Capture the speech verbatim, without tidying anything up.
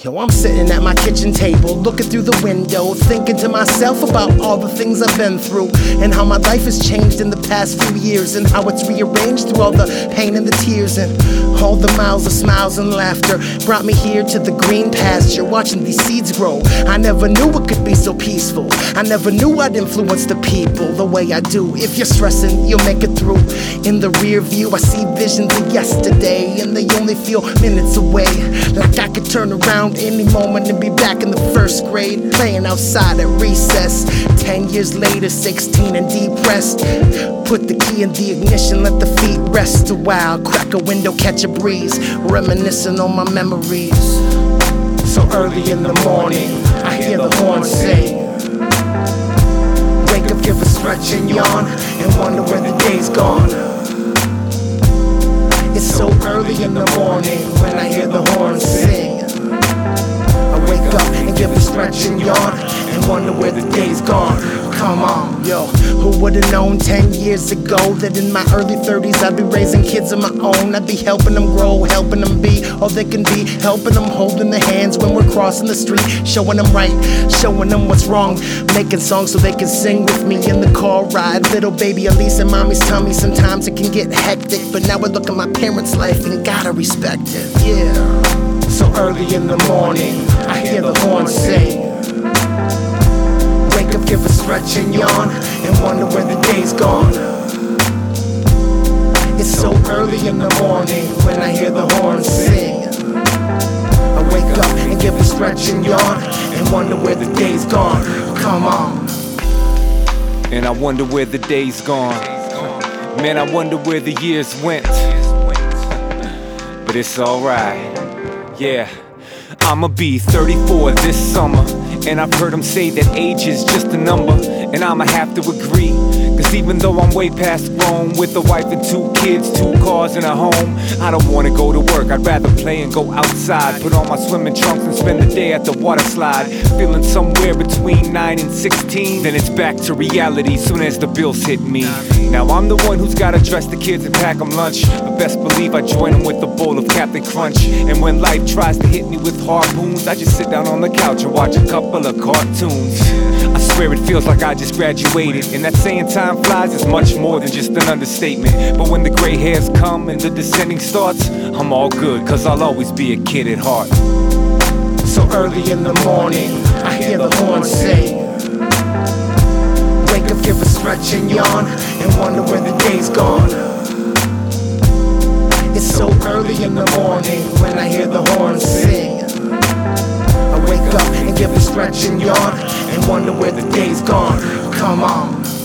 Yo, I'm sitting at my kitchen table, looking through the window, thinking to myself about all the things I've been through, and how my life has changed in the past few years, and how it's rearranged through all the pain and the tears, and all the miles of smiles and laughter brought me here to the green pasture, watching these seeds grow. I never knew it could be so peaceful. I never knew I'd influence the people the way I do. If you're stressing, you'll make it through. In the rear view, I see visions of yesterday, and they only feel minutes away. Like I could turn around any moment and be back in the first grade, playing outside at recess. Ten years later, sixteen and depressed. Put the key in the ignition, let the feet rest a while. Crack a window, catch a breeze, reminiscing on my memories. So early in the morning, I hear the horn sing. Wake up, give a stretch and yawn, and wonder where the day's gone. It's so early in the morning when I hear the horn sing. I wake up and give a stretch and yawn, and wonder where the day's gone. Come on, yo, who would've known ten years ago that in my early thirties I'd be raising kids of my own? I'd be helping them grow, helping them be all they can be, helping them holding their hands when we're crossing the street, showing them right, showing them what's wrong, making songs so they can sing with me in the car ride. Little baby Elise and mommy's tummy, sometimes it can get hectic, but now I look at my parents' life and gotta respect it, yeah. So early in the morning, I hear the horn sing. Wake up, give a stretch and yawn, and wonder where the day's gone. It's so early in the morning when I hear the horn sing. I wake up and give a stretch and yawn, and wonder where the day's gone. Come on. And I wonder where the day's gone. Man, I wonder where the years went. But it's alright, yeah. I'ma be thirty-four this summer, and I've heard them say that age is just a number, and I'ma have to agree. Cause even though I'm way past grown, with a wife and two kids, two cars and a home, I don't wanna go to work, I'd rather play and go outside. Put on my swimming trunks and spend the day at the water slide. Feeling somewhere between nine and sixteen, then it's back to reality soon as the bills hit me. Now I'm the one who's gotta dress the kids and pack them lunch, but best believe I join them with a bowl of Captain Crunch. And when life tries to hit me with harpoons, I just sit down on the couch and watch a couple of cartoons. I swear it feels like I just graduated, and that saying time flies is much more than just an understatement. But when the gray hairs come and the descending starts, I'm all good, cause I'll always be a kid at heart. So early in the morning, I hear the horn sing. Wake up, give a stretch and yawn, and wonder where the day's gone. It's so early in the morning when I hear the horn sing. I wake up and give a stretch and yawn, and wonder where the day's gone. Come on.